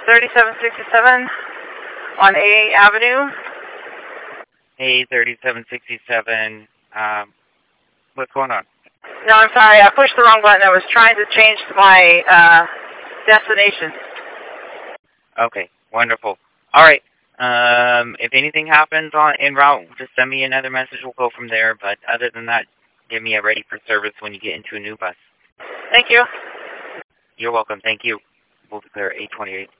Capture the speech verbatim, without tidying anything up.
thirty-seven sixty-seven on A Avenue. A thirty-seven sixty-seven. Um, what's going on? No, I'm sorry. I pushed the wrong button. I was trying to change my uh, destination. Okay, wonderful. All right. Um, if anything happens on en route, just send me another message. We'll go from there. But other than that, give me a ready for service when you get into a new bus. Thank you. You're welcome. Thank you. We'll declare eight twenty-eight.